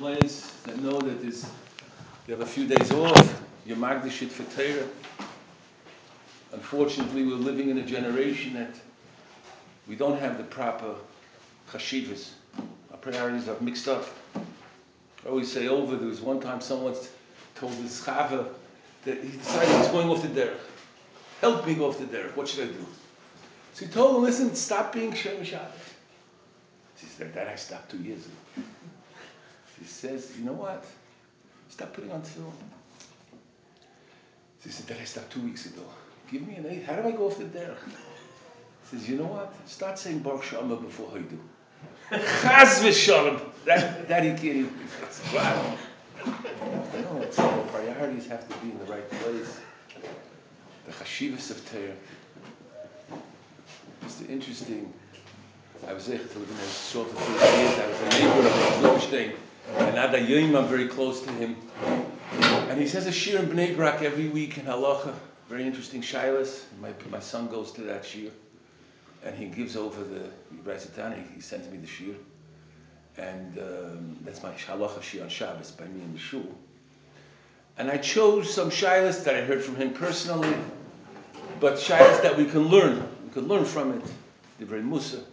place that know that you have a few days off, you mark the shit for Torah. Unfortunately, we're living in a generation that we don't have the proper chashivas. Our priorities are mixed up. I always say over, there was one time someone told his chava that he decided he's going off the derech. Help me go off the derech, what should I do? So he told him, listen, stop being Shem Shabbos. He said, that I stopped 2 years ago. He says, you know what? Stop putting on tefillin. He said, that I stopped 2 weeks ago. Give me an 8. How do I go off the derech? He says, you know what? Start saying Baruch Shama before Haidu. Chaz v'shalom. That he can't even. Wow. No, the priorities have to be in the right place. The chashivas of Torah. It's interesting. I was there to live in a short for 30 years. I was a neighbor of Rav Zilberstein. And Ad Hayom, I'm very close to him. And he says a shir in Bnei Brak every week in Halacha. Very interesting shilas. My son goes to that shir. And he gives over he writes it down, he sends me the shir. And that's my Halacha shir on Shabbos by me in the shul. And I chose some shilas that I heard from him personally, but shilas that we can learn. We can learn from it. They're very Musa.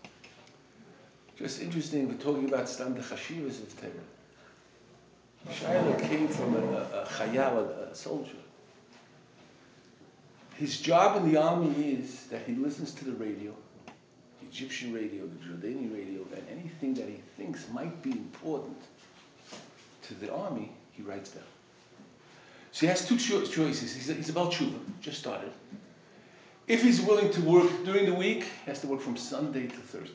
Just interesting, we're talking about Stam the Chashivas of Torah. Shaila came from a chayal, a soldier. His job in the army is that he listens to the radio, the Egyptian radio, the Jordanian radio, and anything that he thinks might be important to the army, he writes down. So he has two choices. He's about tshuva, just started. If he's willing to work during the week, he has to work from Sunday to Thursday.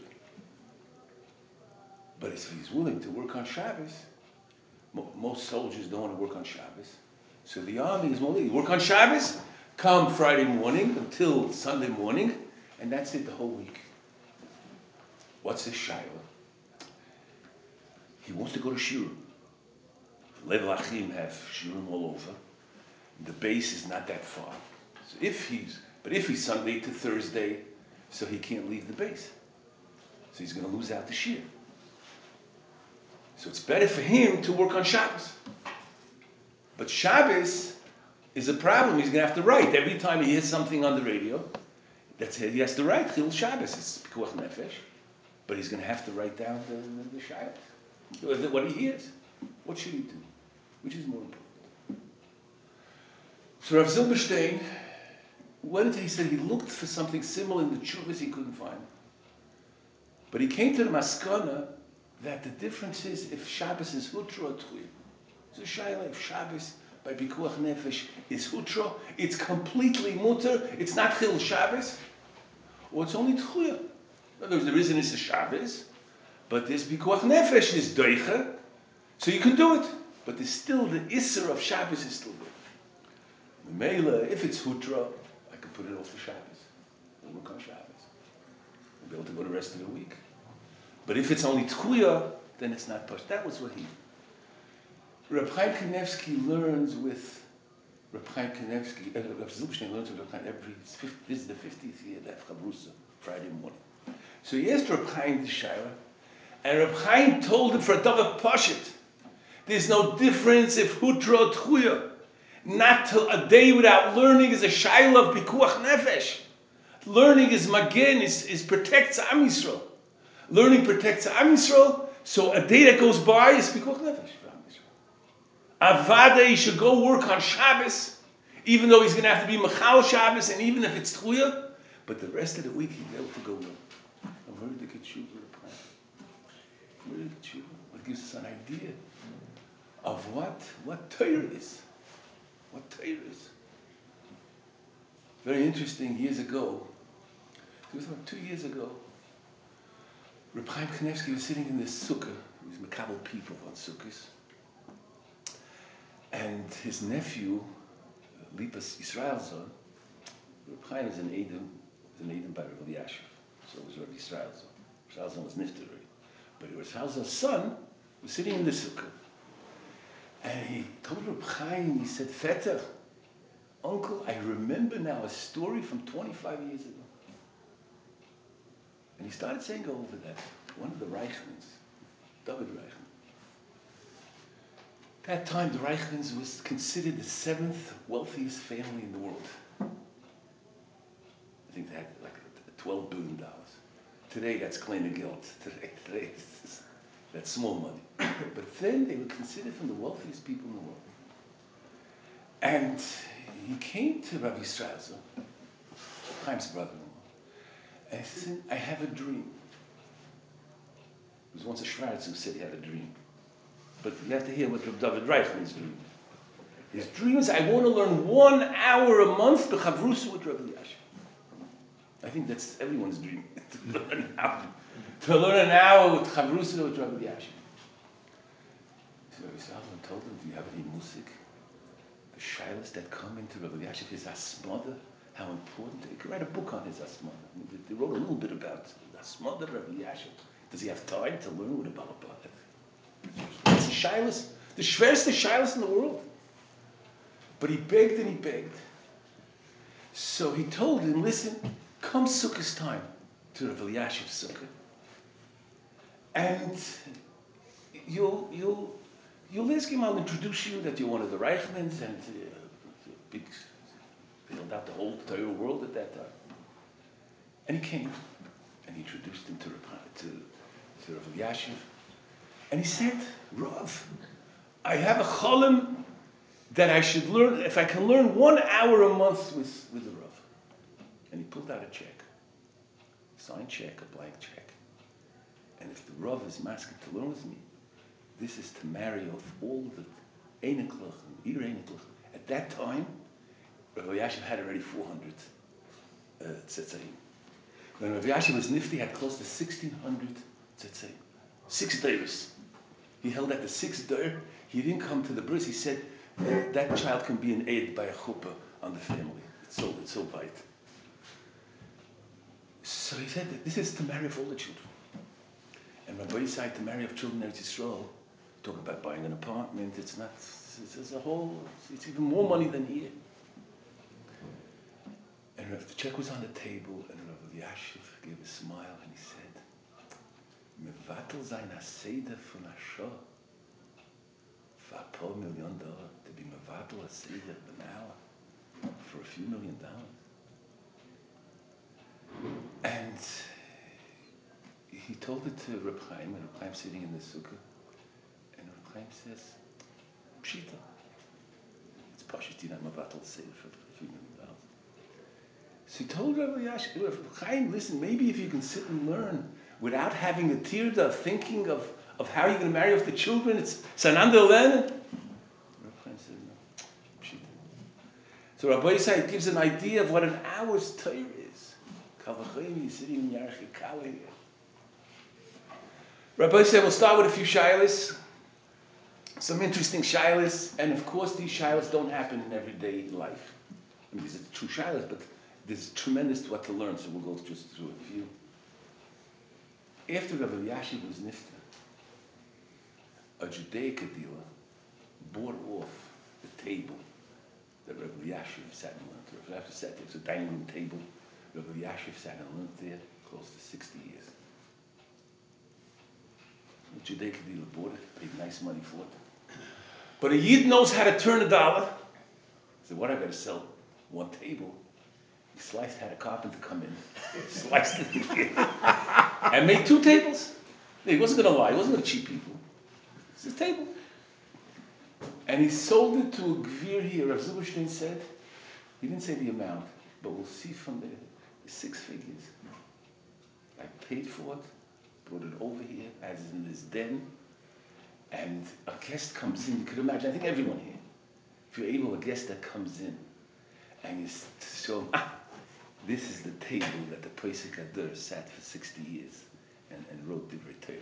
But if he's willing to work on Shabbos, most soldiers don't want to work on Shabbos. So the army is willing to work on Shabbos, come Friday morning until Sunday morning, and that's it the whole week. What's his shaila? He wants to go to shiurim. Lev Achim have shiurim all over. The base is not that far. So if he's Sunday to Thursday, so he can't leave the base. So he's going to lose out the shiur. So it's better for him to work on Shabbos. But Shabbos is a problem. He's going to have to write. Every time he hears something on the radio, that's it. He has to write Chil Shabbos. It's Pikuach Nefesh. But he's going to have to write down the Shabbos. What he hears. What should he do? Which is more important? So Rav Zilberstein, he said he looked for something similar in the Chuvas he couldn't find. But he came to the Maskana that the difference is if Shabbos is Hutra or Tchuya. So Shaila, if Shabbos by Pikuach Nefesh is Hutra, it's completely mutter, it's not Chil Shabbos, or it's only Tchuya. In other words, there isn't a Shabbos, but this Pikuach Nefesh is Doicha, so you can do it. But there's still the Isser of Shabbos is still there. Mela, if it's Hutra, I can put it off to Shabbos. I'll work on Shabbos. I'll be able to go the rest of the week. But if it's only Tchuya, then it's not Push. That was what he... Reb Chaim Kanevsky learns with Reb Chaim Kanevsky, Reb Zilberstein learns with Reb Chaim this is the 50th year that Chabrusa, Friday morning. So he asked Reb Chaim the Shaila, and Reb Chaim told him for a Davar Pashit, there's no difference if Hutra or Tchuya. Not till a day without learning is a Shaila of Pikuach Nefesh. Learning is Magin, is protects Am Yisrael. Learning protects Am Yisrael, so a day that goes by is Pikuach Nefesh for Am Yisrael. Avada, he should go work on Shabbos, even though he's going to have to be Machal Shabbos, and even if it's Tchuya, but the rest of the week he'll be able to go work. I'm very to get tshuva. Very to tshuva. It gives us an idea of what Torah is. What Torah is. Very interesting, years ago, it was about 2 years ago, Reb Chaim Kanevsky was sitting in this sukkah. He was Makabel people on sukkahs. And his nephew, Lipas Yisraelzon, Reb Chaim is an Edom by Reb Elyashiv. So it was Reb Yisraelzon. Yisraelzon was Nifter already. But Yisraelzon's son was sitting in the sukkah. And he told Reb Chaim, he said, Vetter, Uncle, I remember now a story from 25 years ago. And he started saying over that, one of the Reichmans, David Reichman, That time, the Reichmans was considered the 7th wealthiest family in the world. I think they had like $12 billion. Today, that's kleine Geld. Today that's small money. But then they were considered from the wealthiest people in the world. And he came to Rabbi Strauzer, Chaim's brother-in-law, and he said, I have a dream. There was once a Schwartz who said he had a dream. But you have to hear what Rabbi David Reichman's dream. His dream is, I want to learn 1 hour a month to Chavrusa with Rabbi Yashin. I think that's everyone's dream, to learn an hour with Chavrusa with Rabbi Yashin. So Rabbi Salomon told him, do you have any musik? The shilas that come into Rabbi Yashin, his asmada, how important. You could write a book on his asmada. I mean, they wrote a little bit about the asmada of Rabbi Yashin. Does he have time to learn with a balabah? That's the shilas, the schwerste shilas in the world. But he begged and he begged. So he told him, listen, come Sukkah's time to Rabbi Yashiv's Sukkah. And you'll ask him, I'll introduce you that you're one of the Reichmans and big, filled out the whole entire world at that time. And he came and he introduced him to Rabbi Yashiv. And he said, Rav, I have a cholim that I should learn, if I can learn 1 hour a month with the Rav. And he pulled out a check, signed check, a blank check. And if the Rav is masking to learn with me, this is to marry off all the Einiklach and Ir Einiklach. At that time, Rabbi Yashiv had already 400 tzetzaim. When Rabbi Yashiv was nifty, he had close to 1,600 tzetzaim. 6 days. He held at the 6th day. He didn't come to the bris. He said, that child can be an aid by a chuppah on the family. It's so bite. So he said, this is to marry off all the children. And Rabbi Yisai, to marry off children in Eretz Yisrael, talk about buying an apartment, it's a whole, it's even more money than here. And the check was on the table, and Rabbi Yashiv gave a smile, and he said, Mevatel sein Seder von Ashah for $2 million, to be Mevatel a Seder an hour for a few $1 million. And he told it to Reb Chaim, and Reb Chaim sitting in the sukkah, and Reb Chaim says, Pshita. It's Pashit, you know, Mevatel Seder for a few $1 million. So he told Reb Chaim, listen, maybe if you can sit and learn without having a tirda of thinking of how you're going to marry off the children, it's Sananda Len. Reb Chaim said, no, Pshita. So Rabbi Yisai gives an idea of what an hour's Torah is. Kavachayim, sitting in Yarchi Kala here. Rabbi Yisai will start with a few shilas, some interesting shilas, and of course these shilas don't happen in everyday life. I mean, these are true shilas, but there's tremendous what to learn, so we'll go just through a few. After Rabbi Yashiv was nifta, a Judaica dealer bought off the table that Rabbi Yashiv sat and learned. Rabbi Yashiv sat there, it's a dining room table. Rabbi Yashiv sat and learned there close to 60 years. The Judaica dealer bought it, paid nice money for it. But a Yid knows how to turn a dollar. He said, what, I got to sell one table? He sliced, had a carpenter come in, sliced it in here, and made 2 tables. He wasn't going to lie, he wasn't going to cheat people. It's a table. And he sold it to a gvir here. Rav Zilberstein said, he didn't say the amount, but we'll see from the 6 figures. I paid for it, brought it over here, as in this den, and a guest comes in. You could imagine, I think everyone here, if you're able, a guest that comes in, and you show him, this is the table that the Pesach Adur sat for 60 years and wrote Divrei Torah.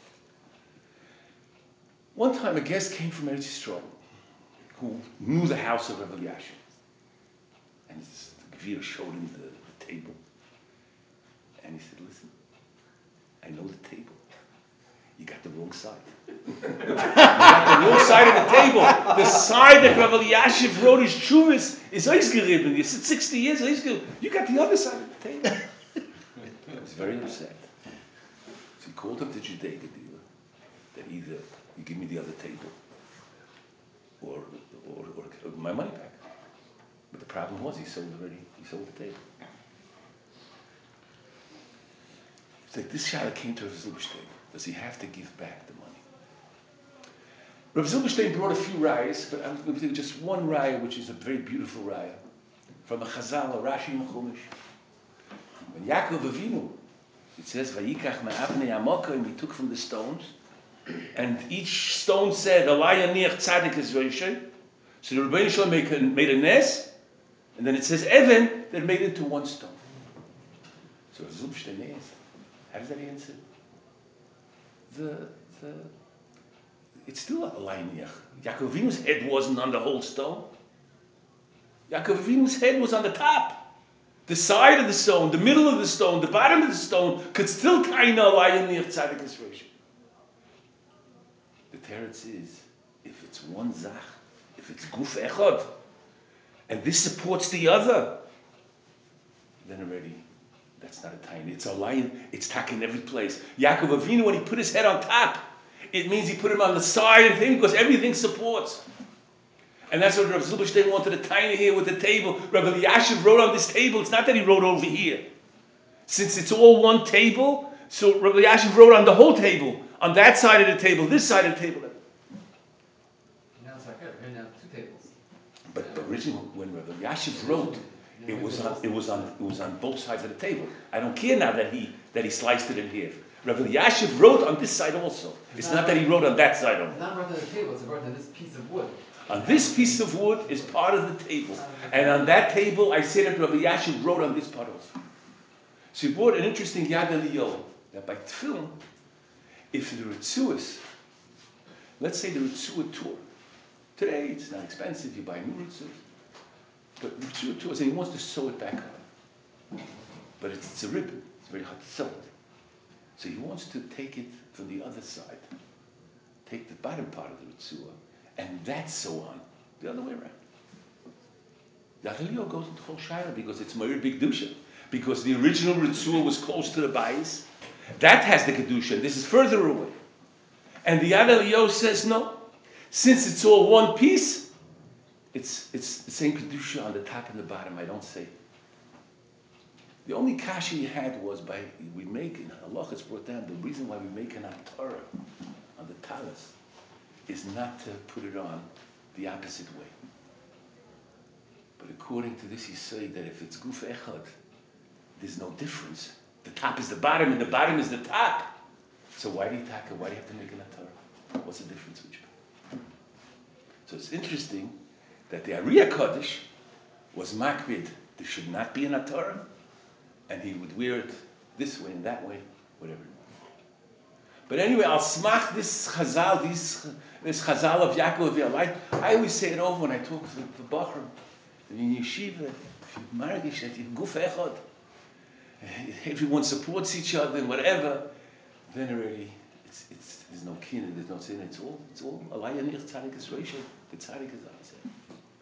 One time a guest came from Eretz Yisrael who knew the house of Rabbi Yashiv. And the Gvir showed him the table. And he said, listen, I know the table. You got the wrong side. You got the wrong side of the table. The side that Rabbi Yashiv wrote his Chuvas is Eisgeriben. You said 60 years, Eisgeriben. You got the other side of the table. He was very upset. So he called up the Judaica dealer that either you give me the other table my money back. But the problem was he sold the table. It's like this Shaila came to Rav Zilberstein. Does he have to give back the money? Rav Zilberstein brought a few rayas, but I'm going to take just one raya, which is a very beautiful raya, from a Chazal, a Rashi in Chumash. When Yaakov Avinu, it says, Vayikach me'avnei hamokim, he took from the stones, and each stone said, Alaya niach tzadik es roishay. So the Rebbeinu Shalom made a nes, and then it says Evan, that made it into one stone. So Rav Zilberstein asked, how does that answer? It's still a Alaya. Yaakov Avinu's head wasn't on the whole stone. Yaakov Avinu's head was on the top. The side of the stone, the middle of the stone, the bottom of the stone could still kind of lie in the tzaddik Yisrael. The teretz is, if it's one zach, if it's guf echad, and this supports the other, then already that's not a tiny. It's a lion. It's tack in every place. Yaakov Avinu, when he put his head on top, it means he put him on the side of him because everything supports. And that's what Rav Zilberstein wanted a tiny here with the table. Rav Elyashiv wrote on this table. It's not that he wrote over here. Since it's all one table, so Rav Elyashiv wrote on the whole table. On that side of the table, this side of the table. Now it's like that. Right now, two tables. But originally, when Rav Elyashiv wrote, it was on both sides of the table. I don't care now that he sliced it in half. Rav Elyashiv wrote on this side also. It's not that he wrote on that side only. It's not right on the table. It's right on this piece of wood. On this piece of wood is part of the table. And on that table, I say that Rabbi Yashiv wrote on this part also. So he brought an interesting Yad Eliyahu, that by tefillin, if the Ritzuas, let's say the Ritzua tour, today it's not expensive, you buy new Ritzuas, but the Ritzua tour, and he wants to sew it back on. But it's a ribbon, it's very hard to sew it. So he wants to take it from the other side, take the bottom part of the Ritzua, and that's so on. The other way around. The Achilio goes into whole Shaila because it's Meir Big Kedusha. Because the original Ritzua was close to the Bayis. That has the Kedusha, and this is further away. And the Yad Eliyahu says, no. Since it's all one piece, it's the same Kedusha on the top and the bottom. I don't say. The only kasha he had was we make, in Halach it's brought down, the reason why we make an Torah on the talis is not to put it on the opposite way. But according to this, you say that if it's guf echad, there's no difference. The top is the bottom, and the bottom is the top. So why do you taka? Why do you have to make an Torah? What's the difference? So it's interesting that the Ariya Kodesh was makbid. There should not be an Torah, and he would wear it this way and that way, whatever. But anyway, I'll smach this chazal, this chazal of Yaakov Avinu. I always say it over when I talk to the Bachram, in yeshiva, if you margish that you guf echad, everyone supports each other and whatever, then already there's no kin, there's no sin. It's all alaya nich tzadik is ratio. The tzadik is outside.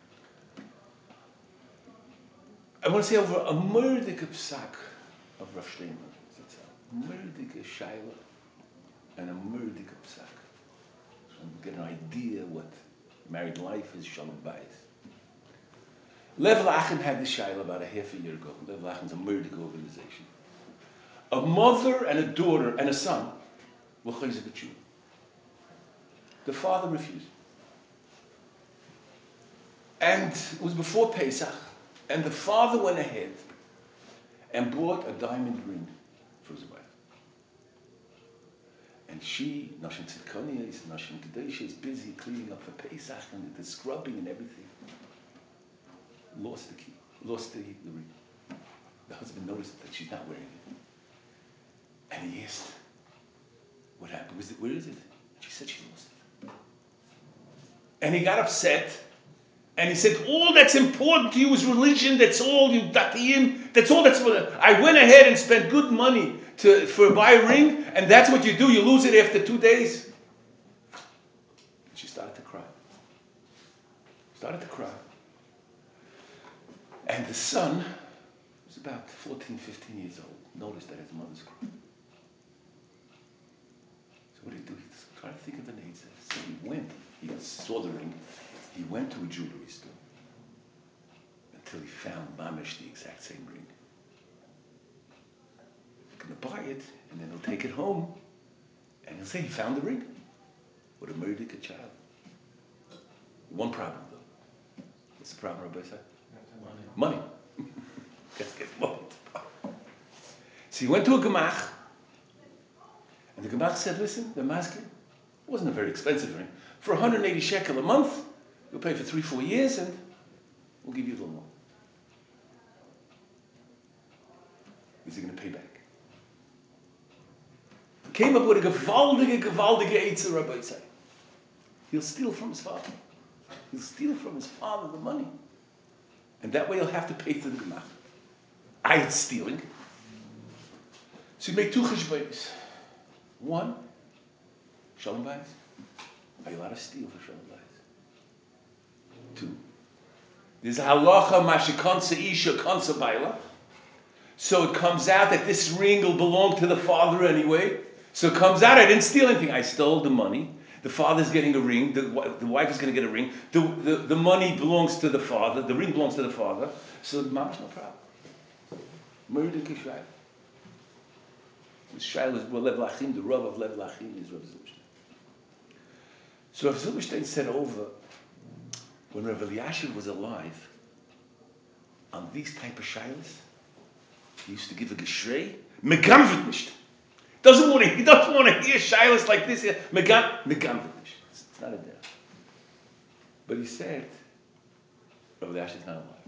I want to say over a murdik psak of Rav Shteinman. Murdik shaila. And a murdik psak. So you get an idea what married life is, shalom bayis. Lev Lachem had this shaila about a half a year ago. Lev Lachem's a murdik organization. A mother and a daughter and a son were chayzik b'tshuva. The father refused. And it was before Pesach, and the father went ahead and bought a diamond ring for his wife. And she, Nashim Tzidkoniya, Nashim Kedesha, is busy cleaning up for Pesach and the scrubbing and everything. Lost the key, lost the ring. The husband noticed that she's not wearing it. And he asked, what happened? Where is it? She said she lost it. And he got upset. And he said, all that's important to you is religion. That's all you datiyim. That's all that's what I went ahead and spent good money for buy a ring, and that's what you do. You lose it after 2 days. She started to cry. And the son, who was about 14, 15 years old, noticed that his mother's crying. So what did he do? He tried to think of the nature. So he saw the ring. He went to a jewelry store. till he found mamish the exact same ring. He's going to buy it, and then he'll take it home, and he'll say he found the ring. Would have murdered a child. One problem, though. What's the problem, Rabbi said? Money. Let's get money. So he went to a gemach, and the gemach said, listen, the masker, it wasn't a very expensive ring. For 180 shekel a month, you'll pay for 3-4 years, and we'll give you a little more. Is he going to pay back? He came up with a gewaldige Eitzer, Rabbi said. He'll steal from his father. He'll steal from his father the money. And that way he'll have to pay to the gemach. It's stealing. So you make 2 cheshbonos. One, shalom bayis. Are you allowed to steal for shalom bayis? 2, there's a halacha mashikonsa isha konsa baila. So it comes out that this ring will belong to the father anyway. So it comes out I didn't steal anything. I stole the money. The father's getting a ring. The wife is going to get a ring. The money belongs to the father. The ring belongs to the father. So mamash no problem. Murder kishayla. The shayla is Lev Lachim. The Rav of Lev Lachim is Rav Zilberstein. So Rav Zilberstein said over when Rav Elyashiv was alive on these type of shaylas, he used to give a geshrei. Megamvet nicht. He doesn't want to hear shaylas like this. Megamvet nicht. It's not a deal. But he said, Rav Elyashiv is not alive.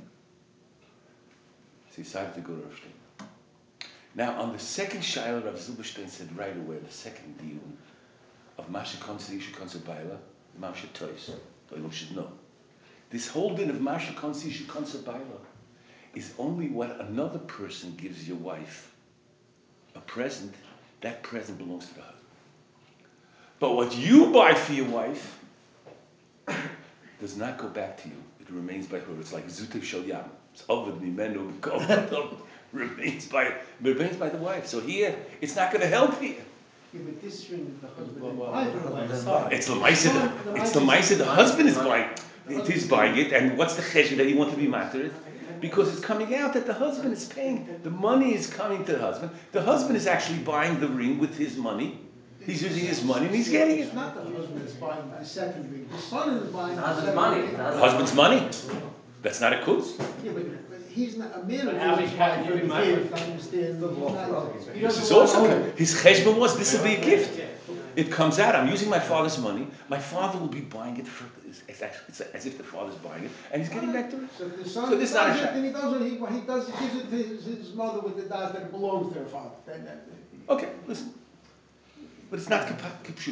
So he decided to go to Rav Shtein. Now, on the second shayla, Rav Zilberstein said right away, the second deal of Masha Konsa, Isha Konsa Baila, Mam should toys. Toilum should know. This whole din of Masha Konsa, Isha Konsa Baila is only what another person gives your wife a present, that present belongs to the husband. But what you buy for your wife does not go back to you. It remains by her. It's like Zutev Shel Yam. It's Ovid Mimenu B'Kol. Remains by the wife. So here, it's not going to help here. Yeah, but this ring the husband didn't buy for the wife. It's the Maisa. The husband is buying. It is buying it, and what's the cheshbon that you want to be matter? Because it's coming out that the husband is paying. The money is coming to the husband. The husband is actually buying the ring with his money. He's using his money and he's getting it. It's not the husband that's buying the second ring. The son is buying the husband's second money. ring. The husband's money. That's not a kuz. Yeah, but he's not a man. How His wife for the gift. I understand. This is also his cheshbon was. This will be a gift. It comes out. I'm using my father's money. My father will be buying it for. It's as if the father's buying it, and he's getting back to it. So the son So this is not a does it, shayla. and he does it. He gives it to his mother with the dot that it belongs to her father. Okay, listen. But it's not kipshut.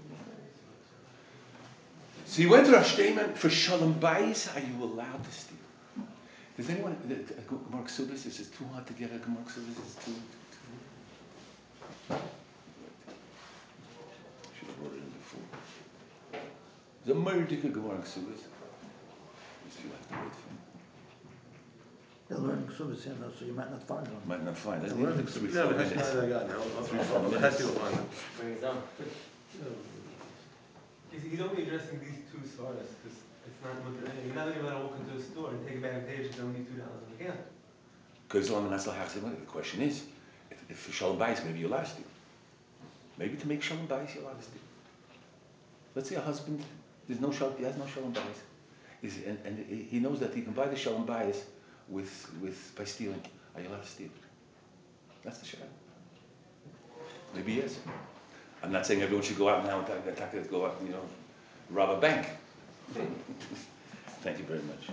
So you went to Rav Shteiman for shalom bayis. Are you allowed to steal? Does anyone Gemara Ksubis? Is it too hard to get a Gemara Ksubis? It's too. Should have brought it in before. There's a murder Gemara Ksubis. If you have to wait for me. They'll learn Ksubis, so you might not find one. Might not find it. Bring it down. He's only addressing these 2 svaras because it's not mutter. You're not going to let him walk into a store and take a bag of page and only $2 on the counter. The question is, if shalom bayis, maybe you're allowed to steal. Maybe to make shalom bayis, you're allowed to steal. Let's say a husband, he has no shalom bayis, and he knows that he can buy the shalom bayis by stealing. Are you allowed to steal? That's the shayla. Maybe yes. I'm not saying everyone should go out now and go out, rob a bank. Thank you very much.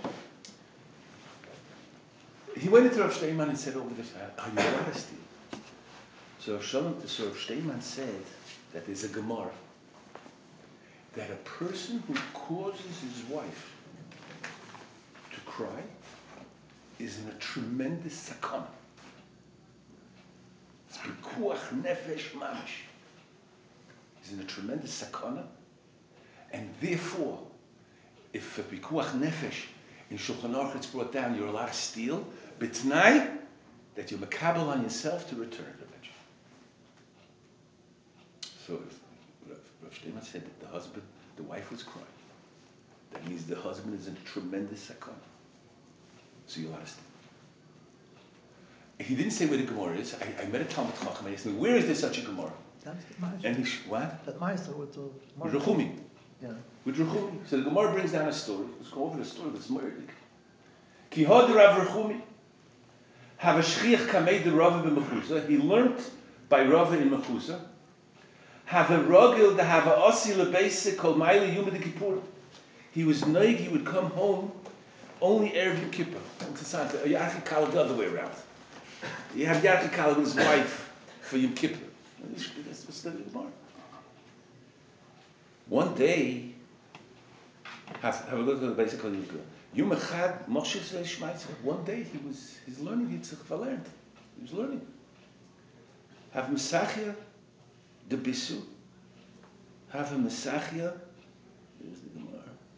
He went into Rav Shteiman and said over this, are you allowed to steal? So Rav Shteiman said that there's a Gemara that a person who causes his wife to cry is in a tremendous sakana. It's pikuach nefesh mamish. He's in a tremendous sakana, and therefore, if a pikuach nefesh in Shulchan Aruch it's brought down, you're allowed to steal, b'tnai, that you're makabel on yourself to return it eventually. So if Rav Shteiman said that the wife was crying, that means the husband is in a tremendous sakana. So you'll understand. He didn't say where the Gemara is. I met a Talmud Chacham and he asked me, where is there such a Gemara? That's the Meister. And what? That Meister with the... With Rechumi. Yeah. With Rechumi. So the Gemara brings down a story. Let's go over the story that's murdered. Ki hod Rav Rechumi have a shchiach kamei de Rava b'Mechusa. He learned by Rava in Mechusa. Have a rogil to have a osi lebeise kol maili yom kippur. He was noig. He would come home only erev Yom Kippur. It's a sign. Yarchi Kala the other way around. You have Yarchi Kala with his wife for Yom Kippur. That's what's the Gemara. One day, have a look at the basic Yom Kippur. Yom Echad Moshe Shmaitzer. One day he's learning. He was learning. Have Mesachia the Bisu. Have a Mesachia. Here's the Gemara.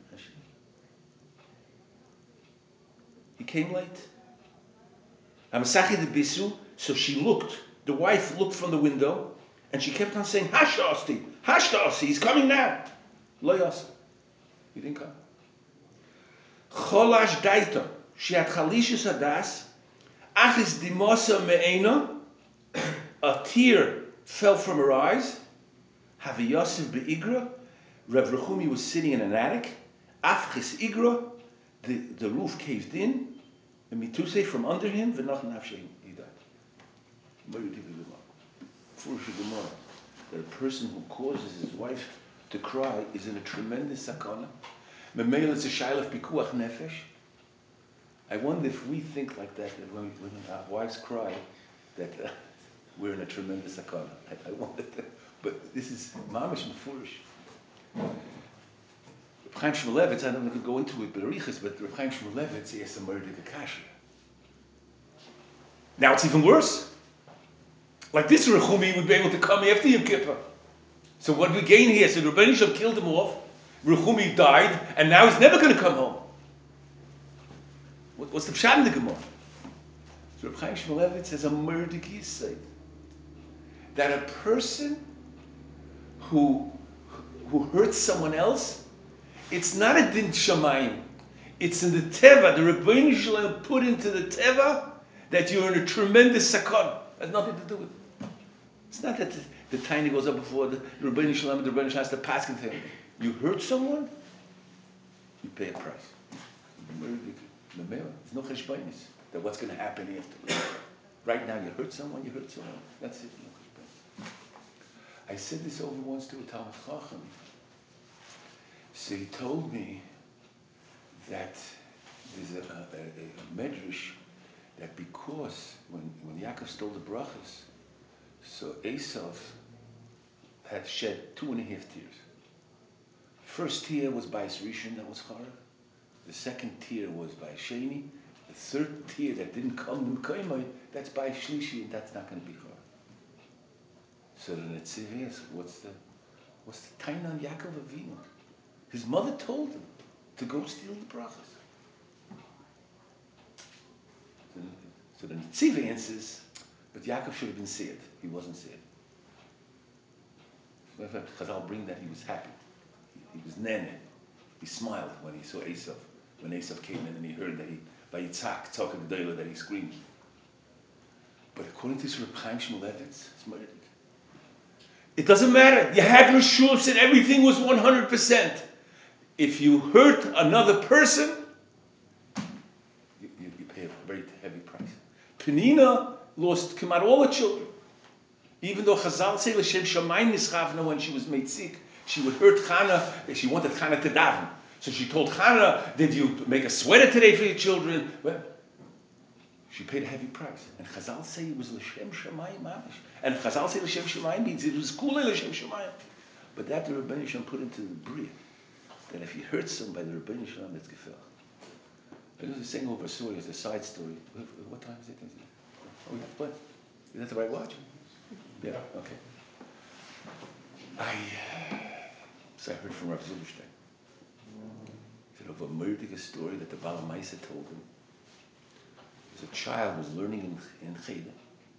He came late. Have Mesachia the Bisu. So she looked. The wife looked from the window, and she kept on saying, "Hashta Asti, he's coming now." Lo yasa. He didn't come. Cholash daita. She had chalishus hadas. Achis dimosa me'ena. A tear fell from her eyes. Have Yosef be'igra. Rav Rechumi was sitting in an attic. Afchis igra. The roof caved in. And mituse from under him. V'nach nafshe. He died. That a person who causes his wife to cry is in a tremendous sakana. Memel is a shaila of pikuach nefesh. I wonder if we think like that when our wives cry, that we're in a tremendous sakana. I wonder that, but this is mamish mefurish. Reb Chaim Shmulevitz, I don't know if I could go into it, but Arichas, but Reb Chaim Shmulevitz, he has a murder Kashya. Now it's even worse. Like this Rechumi would be able to come after Yom Kippur. So what do we gain here? So Rebbeinu Shalom killed him off, Rechumi died, and now he's never going to come home. What's the pshat in the Gemara? So Reb Chaim Shmulevitz says a murder yisayid. That a person who hurts someone else, it's not a din shamayim. It's in the teva. The Rebbeinu Shalom put into the teva that you're in a tremendous sakon. Has nothing to do with it. It's not that the tiny goes up before the Rebbeinu Shalom, the Rebbeinu Shalom has to pass and say, you hurt someone, you pay a price. There's no cheshbainis that what's going to happen after. Right now, you hurt someone, That's it. No. I said this over once to a Talmud Chacham. So he told me that there's a medrash that because when Yaakov stole the brachas, so Esav had shed 2.5 tears. First tear was by his Rishon, that was Charav. The second tear was by Sheni. The third tear that didn't come, that's by Shlishi, and that's not going to be Charav. So the Netziv asks, what's the taina on Yaakov Avinu? His mother told him to go steal the brachas. So the Netziv answers, but Yaakov should have been sad. He wasn't sad. Chazal bring that he was happy. He was nene. He smiled when he saw Esav. When Esav came in and he heard that by Yitzhak, Tzaka G'dayla, that he screamed. But according to Reb Chaim Shmulevitz, it's murdered. It doesn't matter. You had Rishus and everything was 100%. If you hurt another person, you pay a very heavy price. Penina lost Kemat all the children. Even though Chazal say L'Shem Shamayim Nischavna when she was made sick, she would hurt Chana. She wanted Chana to daven. So she told Chana, did you make a sweater today for your children? Well, she paid a heavy price. And Chazal say it was L'Shem Shamayim Mamish. And Chazal say L'Shem Shamayim means it was Kule L'Shem Shamayim. But that the Rebbeinu Shalom put into the Bria. That if you hurt somebody, the Rebbeinu Shalom, that's gefel. I was saying over a story, it's a side story. What time is it? Oh, we have to play. Is that the right watch? Yeah, okay. So I heard from Rav Zilberstein. He said of a murderous story that the Bala Maisa told him. As a child was learning in Cheder.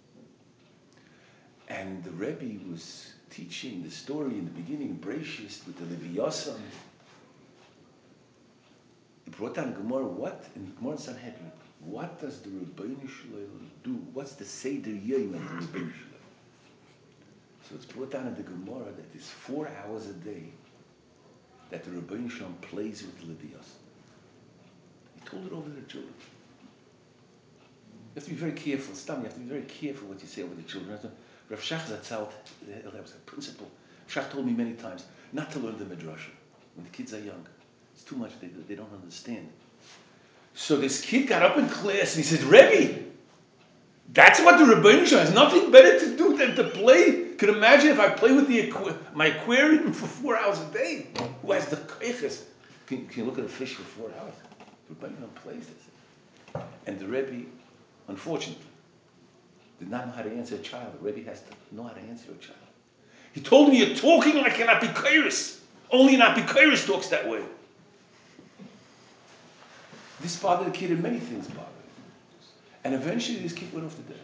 And the Rebbe was teaching the story in the beginning, Breishis, with the Levi Yosam. He brought down Gemara, what? In Gemara Sanhedrin. what does the Rebbeinu Shalom do? What's the Seder Yom of the Rebbeinu Shalom? So it's brought down in the Gemara that it's 4 hours a day that the Rebbeinu Shalom plays with the Levios. He told it over to the children. You have to be very careful. Stam, you have to be very careful what you say over the children. Rav Shach Zatzal, that was a principle. Rav Shach told me many times not to learn the Midrash when the kids are young. It's too much, they don't understand. So this kid got up in class and he said, Rebbe, that's what the Rebbeinu Shalom has nothing better to do than to play. Could imagine if I play with my aquarium for 4 hours a day. Who has the koiches? Can you look at a fish for 4 hours? The Rebbeinu Shalom plays this. And the Rebbe, unfortunately, did not know how to answer a child. The Rebbe has to know how to answer a child. He told me, you're talking like an apikoros. Only an apikoros talks that way. This bothered the kid, and many things bothered him. And eventually this kid went off to death.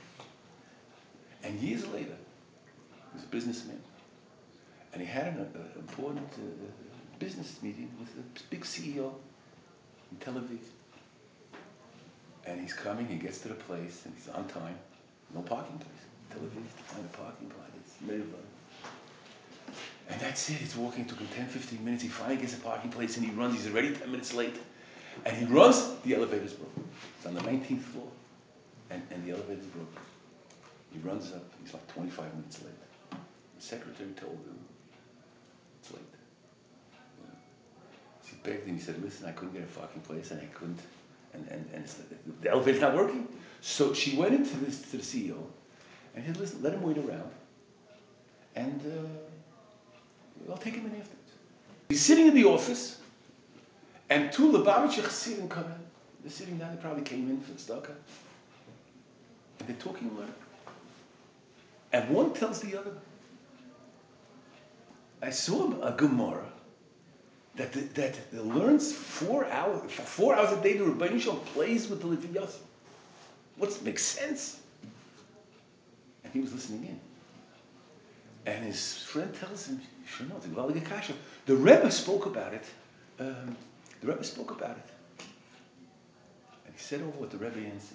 And years later, he was a businessman. And he had an important business meeting with a big CEO in Tel Aviv. And he's coming, he gets to the place, and he's on time. No parking place. Tel Aviv, to find a parking place. It's Meribah. And that's it. He's walking. It took him 10, 15 minutes. He finally gets a parking place and he runs. He's already 10 minutes late. And he runs. The elevator's broken. It's on the 19th floor. And the elevator's broken. He runs up. He's like 25 minutes late. The secretary told him, it's late. You know. So he begged him. He said, listen, I couldn't get a parking place and I couldn't. And the elevator's not working. So she went into this to the CEO and he said, listen, let him wait around. And I'll take him in afterwards. He's sitting in the office, and two Lubavitcher Chassidim come in. They're sitting down, they probably came in for the tzedakah. And they're talking about it. And one tells the other, I saw a Gemara that learns 4 hours, for 4 hours a day the Rebbeinu Shalom plays with the Leviyos. What makes sense? And he was listening in. And his friend tells him, the Rebbe spoke about it. And he said over what the Rebbe answered.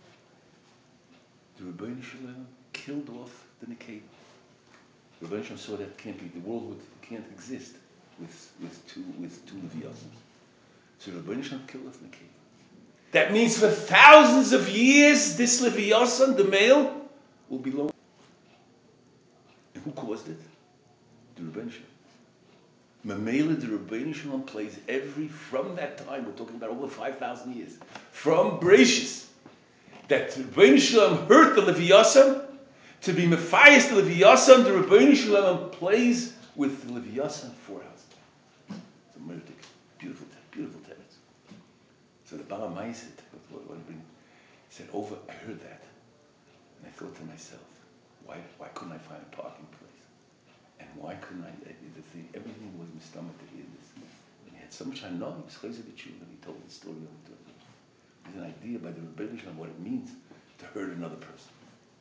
The Rebbeinu Shalom killed off the Nekeda. The Rebbeinu Shalom saw that the world can't exist with two Leviasim. So the Rebbeinu Shalom killed off Nekeda. That means for thousands of years, this Leviasim, the male, will be lonely. And who caused it? The Rebbeinu Shalom. Mamela, the Rebbeinu Shalom plays from that time, we're talking about over 5,000 years, from Bereshis, that the Rebbeinu Shalom hurt the Leviasim, to be Mephias the Leviasim, the Rebbeinu Shalom plays with the Leviasim 4 hours. It's a murder, beautiful text. So the Bala Mai said, said, I heard that, and I thought to myself, why couldn't I find a parking place? And why couldn't I? Everything was my stomach to hear this. And he had so much I know. He was Chayzer B'tshuva, and he told the story of it. There's an idea by the Rebbeinu Shalom what it means to hurt another person.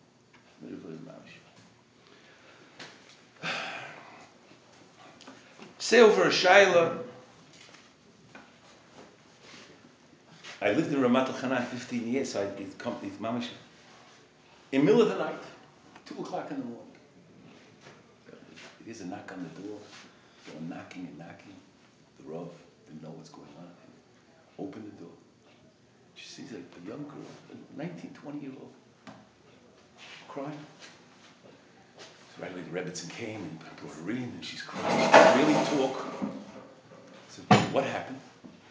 Say over a Shaila. I lived in Ramat al-Hanan 15 years, so it's mamish. In the middle of the night, 2 o'clock in the morning. There's a knock on the door. So I'm knocking and knocking. The Rav didn't know what's going on. Open the door. She sees a young girl, a 19, 20-year-old, crying. So right away the Rebbitzin came and brought her in, and she's crying. She can't really talk. I said, what happened?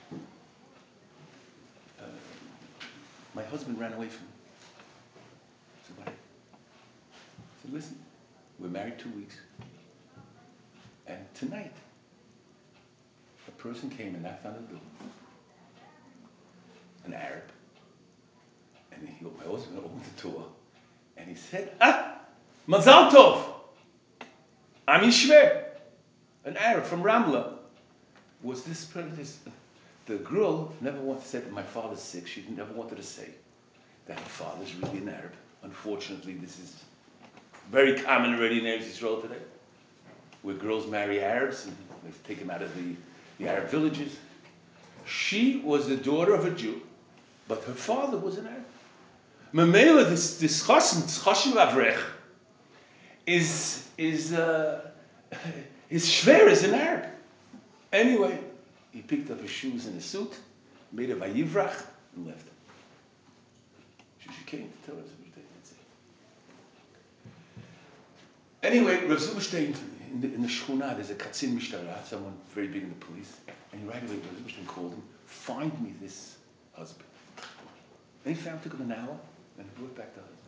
My husband ran away from me. I said, what? I said, listen, we're married 2 weeks. And tonight, a person came and knocked on the door, an Arab, and my husband opened the door, and he said, Mazal Tov, I'm Yishmer, an Arab from Ramla. Was this person? The girl never wanted to say that my father's sick. She never wanted to say that her father's really an Arab. Unfortunately, this is very common already in Eretz Yisrael today, where girls marry Arabs and they take them out of the Arab villages. She was the daughter of a Jew But her father was an Arab. Memela, this Chashem Avrech, is schwer as an Arab. Anyway, he picked up his shoes and his suit, made a vayivrach, and left. She came to tell us what they did say. Anyway, Rav Zilberstein, in the Shechuna, there's a Katzin Mishtara, someone very big in the police, and right away Rav Zilberstein called him, find me this husband. And he found, took him an hour, and he brought back the husband.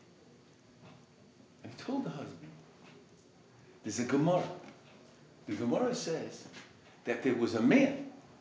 And he told the husband, there's a Gemara. The Gemara says that there was a man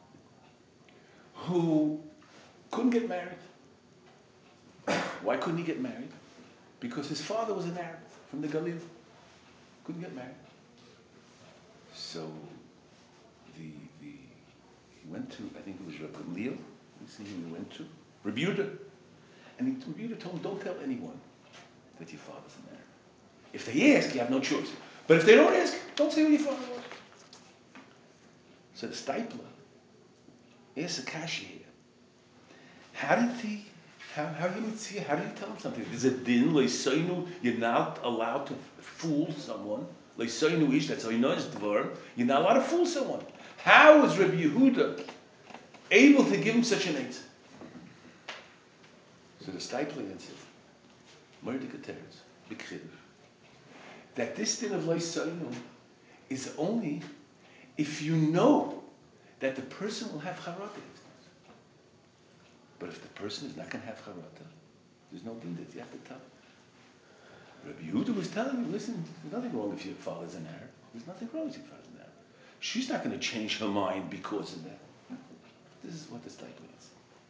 who couldn't get married. Why couldn't he get married? Because his father was an Arab from the Galil. Couldn't get married. So he went to, I think it was Rabbi Gamliel, you see who he went to, Rabbi Yehuda. And Rabbi Yehuda told him, don't tell anyone that your father's an Arab. If they ask, you have no choice. But if they don't ask, don't say who your father was. So the Stipler asked Akashi here, how do you tell him something? There's a din, leisoinu, you're not allowed to fool someone. Leisoinu ish, that's oinoz dvar, you're not allowed to fool someone. How is Rabbi Yehuda able to give him such an eight? So the Stipler answered, Mordecai Teretz, big chiddush, that this din of leisoinu is only if you know that the person will have charata. But if the person is not going to have charata, there's no din that you have to tell. Rabbi Yehuda was telling him, listen, there's nothing wrong if your father's an Arab. There's nothing wrong if your father's an Arab. She's not going to change her mind because of that. This is what the statement is.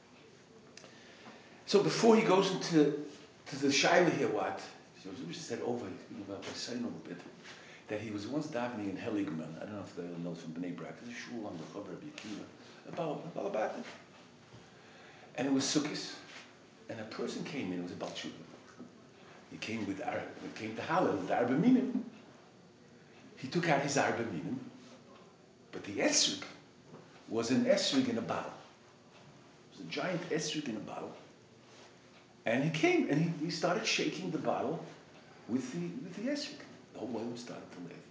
So before he goes into the Shaila here, what? So we said over, speaking about saying a little bit, that he was once davening in Heligman. I don't know if they know from Bnei Brak. There's a shul on the Chavar of Yekiva, about it. And it was Sukkot, and a person came in, it was a Baal Tshuva. He came to Hallel with Arba Minim. He took out his Arba Minim, but the esrig was an esrig in a bottle. It was a giant esrig in a bottle. And he came, and he started shaking the bottle with the esrig. The whole world started to laugh.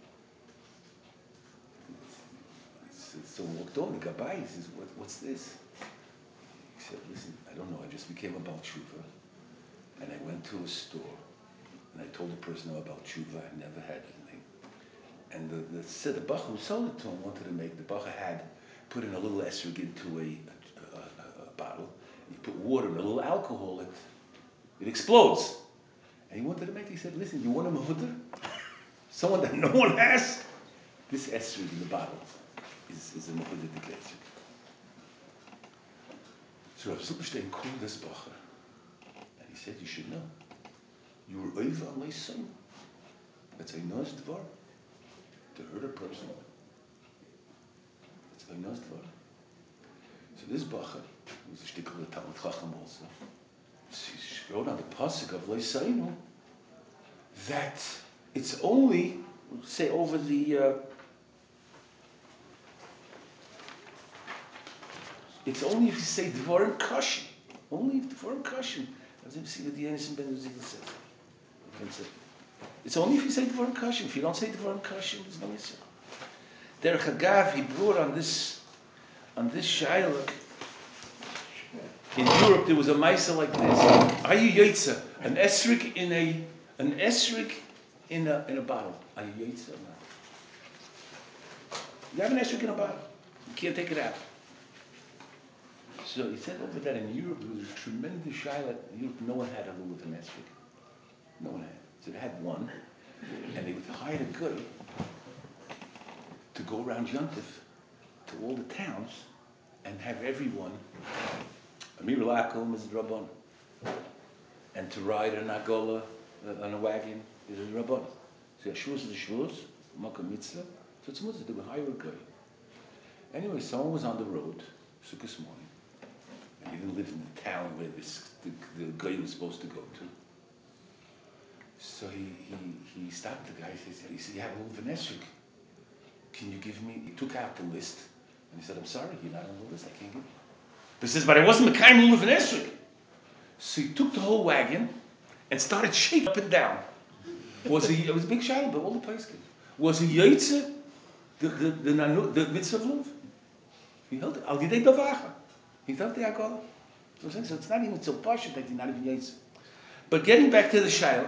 So walked on, the Gabbai, he says, what's this? He said, listen, I don't know, I just became a Baal Tshuva, and I went to a store, and I told the person about Tshuva, I never had anything. And the Bacha who sold it to him wanted to make, the Bacha had put in a little esrog into a bottle, and you put water and a little alcohol, it explodes. And he wanted to make, he said, listen, you want a mahuter? Someone that no one has? This esrog in the bottle is a mahuter esrog. So Rav Zilberstein called this Bacher, and he said, you should know. You were over on Leisoinu. That's a nice dvar. To hurt a person. That's a nice dvar. So this Bacher, who's a shtickle of Talmud Chacham also, he wrote on the pasuk of Leisoinu that it's only, say over the, it's only if you say Dvarim Kashim. Only if Dvarim Kashim. I didn't see what the Yonasan Ben Uziel says. It's only if you say Dvarim Kashim. If you don't say Dvarim Kashim, there's no Yisrael. Derech Hagav, he brought on this Shaila. In Europe, there was a Maisa like this. Ayu Yetza, an esrig in a bottle. Ayu Yetza or not? You have an esrig in a bottle. You can't take it out. So he said over that in Europe, there was a tremendous shaila. In Europe, no one had a lulav and esrig. No one had. So they had one, and they would hire a guy to go around Yontif to all the towns and have everyone, Amir Lakum is a Rabban, and to ride an agola, on a wagon, is a Rabban. So Yashvus is a Shvus, Makam Mitzvah, so it's Mitzvah, they would hire a guy. Anyway, someone was on the road, Sukkot morning, and he didn't live in the town where the guy was supposed to go to. So he stopped the guy, he said, you have a little Vanesrik. Can you give me, he took out the list, and he said, I'm sorry, you're not on the list, I can't give you. He says, but I wasn't Mekayim Lulav and Esrog. So he took the whole wagon and started shaking up and down. It was a big shadow, but all the Paiskim. Was he Yaitze, the mitzvah of Luv? He held it. Al Yidei Davacha. He held the Agola. So it's not even so partial that he's not even Yaitze. But getting back to the Shaila.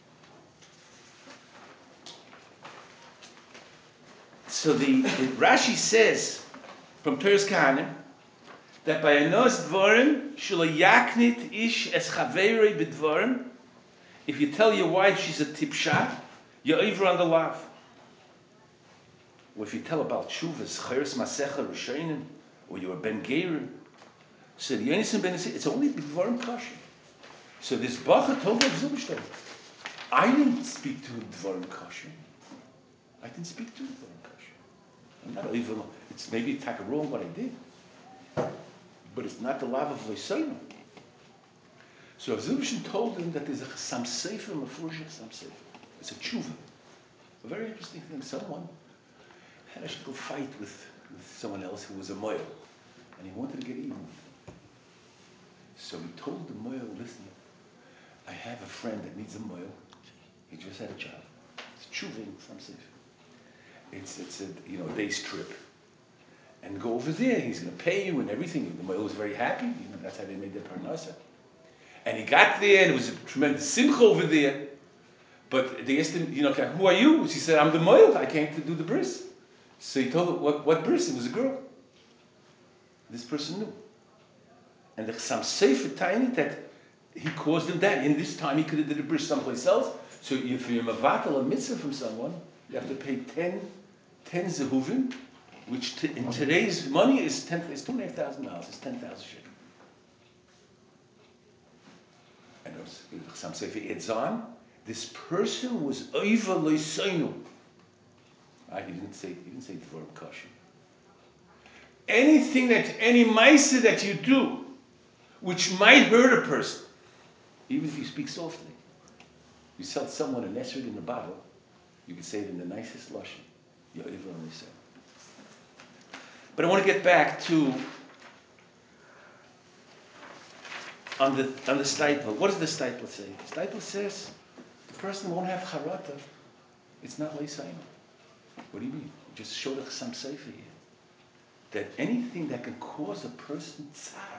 So the Rashi says from Teres Kahanim that by Anos Dvorim Shula Yaknit Ish Es Chaverei B'Dvorim. If you tell your wife she's a tipsha, you're over on the lav. Or if you tell about Shuvas, Cheres Masecha Rishonim, or you're a Ben Gerim, so the Yonis and Ben Yisrael, it's only B'Dvorim Kosher. So this Bacha told Rav Zilberstein, I didn't speak to Dvorim Kosher. I didn't speak to Dvorim Kosher. I'm not even, it's maybe a wrong what I did. But it's not the lav of Leisayim. So Rav Zilberstein told him that there's a Chassam Sefer, a Mefurish Chassam Sefer. It's a tshuva. A very interesting thing. Someone had a little fight with someone else who was a moil, and he wanted to get even with him. So he told the moil, listen, I have a friend that needs a moil. He just had a child. It's tshuva in Chassam Sefer. It's a day's trip. And go over there. He's going to pay you and everything. The moil was very happy. That's how they made their parnasa. And he got there, and it was a tremendous simcha over there. But they asked him, who are you? He said, I'm the moil. I came to do the bris. So he told her, what bris? It was a girl. This person knew. And the Chassam Sefer tiny that he caused him that. In this time, he could have did a bris someplace else. So if you're mavatal a mitzvah from someone, you have to pay 10 zehuvim, which in today's money is $2,500. It's 10,000 shekels. And Chassam Sefer adds on, this person was over Leisainu. He didn't say Dvorim Kosher. Anything any ma'aseh that you do, which might hurt a person, even if you speak softly. You sell someone a nesrid in a bottle, you can say it in the nicest lashon. You're over Leisainu. But I want to get back to on the stipel. What does the stipel say? The stipel says the person won't have charata. It's not leisainu. What do you mean? Just show the Chassam Sefer here that anything that can cause a person tsar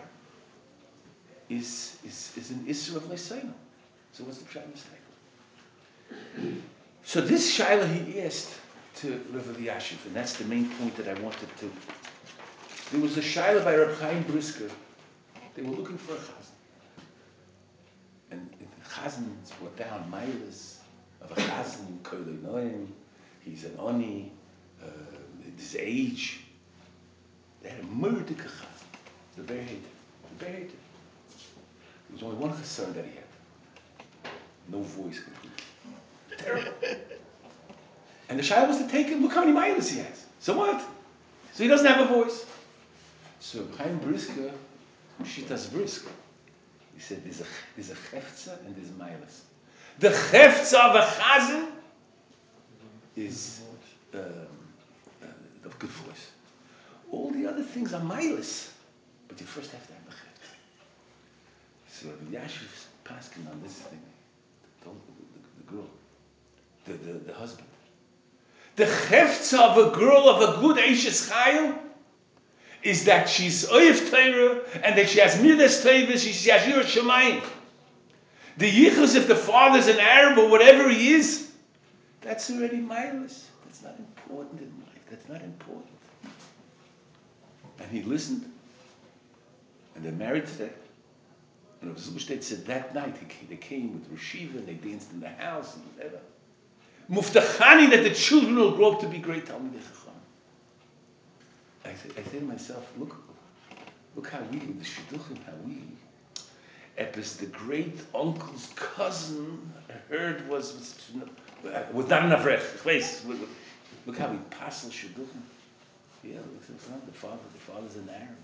is an issue of leisainu. So what's the pshat in the stipel? So this shaila he asked to Rav Elyashiv, and that's the main point that I wanted to. There was a shaila by Reb Chaim Brisker. They were looking for a chazan. And the chazan brought down milas of a chazan, koilei noim. He's an oni, his age. They had a murder chazan. The bear hated. The bear hated. There was only one chassan that he had. No voice completely. Terrible. And the shaila was to take him. Look how many milas he has. So what? So he doesn't have a voice. So Chaim Brisker, Shitas Brisker, he said there's a chefza and there's milas. The chefza of a chazan is the good voice. All the other things are milas, but you first have to have the chefza. So Yashiv's paskin on this thing, the girl, the husband. The chefza of a girl of a good Eishes Chayil is that she's oif Torah and that she has midas Torah, she has Yiras Shamayim. The yichus, if the father's an Arab or whatever he is, that's already mindless. That's not important in life. That's not important. And he listened, and they're married today. And Rav Zilberstein said that night they came with Rashiva and they danced in the house and whatever. Muftachani that the children will grow up to be great Talmidei Chacham. I say to myself, look how we, with the Shidduchim, how we, Epis, the great uncle's cousin, heard was not an Avrech. Look how we passel Shidduchim. Yeah, the father's an Arab.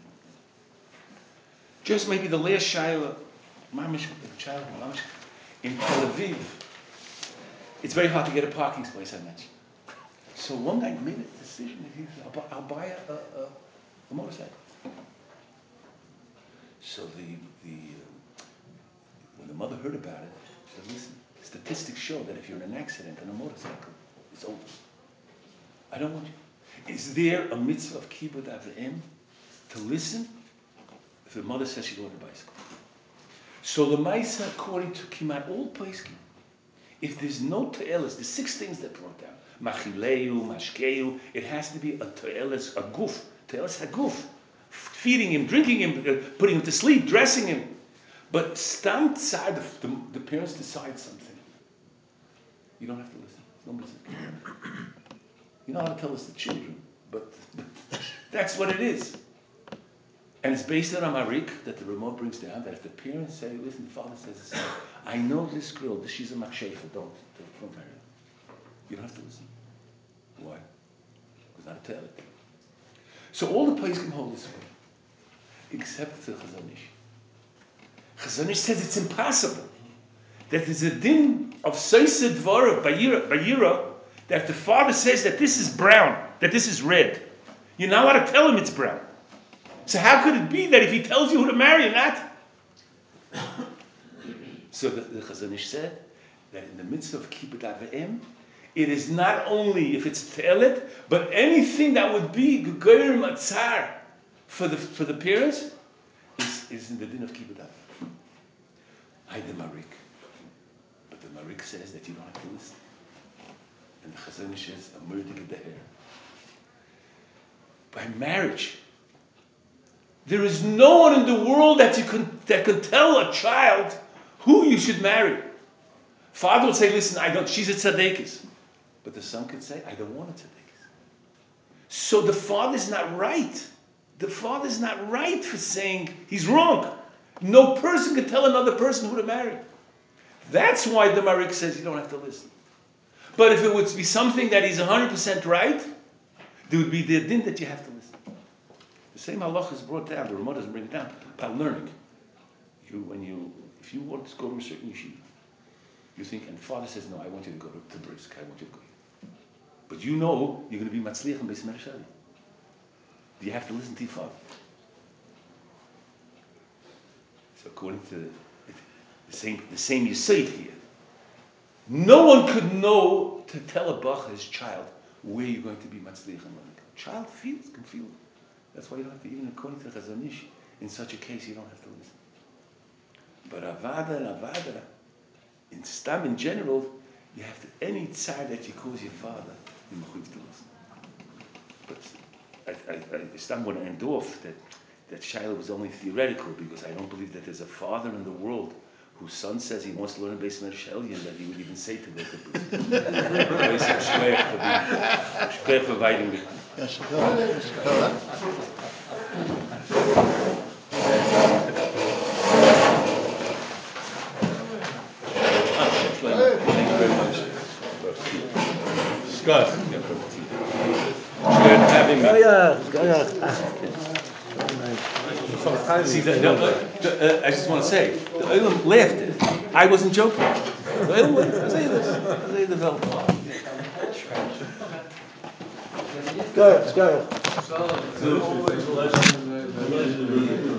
Just maybe the last Shaila, Mamish, in Tel Aviv, it's very hard to get a parking space, I mentioned. So one guy made a decision, I'll buy a motorcycle. So when the mother heard about it, she said, listen, statistics show that if you're in an accident on a motorcycle, it's over. I don't want you. Is there a mitzvah of kibbud avim to listen if the mother says she's going on a bicycle? So the Maisa, according to Kimat all Paiskim, if there's no te'eles, the 6 things that brought down, machileu, mashkeu, it has to be a te'eles, a guf, te'eles haguf, feeding him, drinking him, putting him to sleep, dressing him. But stam tzad, the parents decide something. You don't have to listen. No business. You're not allowed to tell us the children, but that's what it is. And it's based on a marik that the Ramah brings down, that if the parents say, listen, the father says this, I know this girl, she's a machshefa, don't marry her. You don't have to listen. Why? Because not to tell it. So all the place can hold this way, except the Chazon Ish. Chazon Ish says it's impossible. That there's a din of Seised Dvara, Bayira, that the father says that this is brown, that this is red. You're not allowed to tell him it's brown. So how could it be that if he tells you who to marry or not? So the Chazon Ish said that in the midst of Kibbud Avim, it is not only if it's Te'elet, but anything that would be Gegoyer Matzar for the parents is in the din of Kibbud Avim. I the Marik. But the Marik says that you don't have to listen. And the Chazon Ish says, a murder of the hair. By marriage, there is no one in the world that could tell a child who you should marry. Father would say, listen, she's a tzaddikus. But the son could say, I don't want a tzaddikus. So the father's not right. The father's not right for saying he's wrong. No person can tell another person who to marry. That's why the Marik says you don't have to listen. But if it would be something that he's 100% right, there would be the din that you have to listen. The same halach is brought down. The Ramah doesn't bring it down. About learning. If you want to go to a certain yeshiva, you think, and father says, no, I want you to go to Brisk. I want you to go here. But you know you're going to be matzliach and beis medrash. Do you have to listen to your father? So according to the same Yesod here, no one could know to tell a bach, his child, where you're going to be matzliach and learning. Child can feel it. That's why you don't have to, even according to the Chazon Ish, in such a case you don't have to listen. But avada and avada, in stam in general, you have to, any tzar that you cause your father, you have to listen. But I stam want to end off that Shiloh was only theoretical, because I don't believe that there's a father in the world whose son says he wants to learn beis medrash elyon, that he would even say to go to Brisk. Shkoyach for inviting me. Thank you very much. Scott. Good having me. See, I just want to say, the Olam laughed. I wasn't joking. The Olam laughed. They developed. Go. So,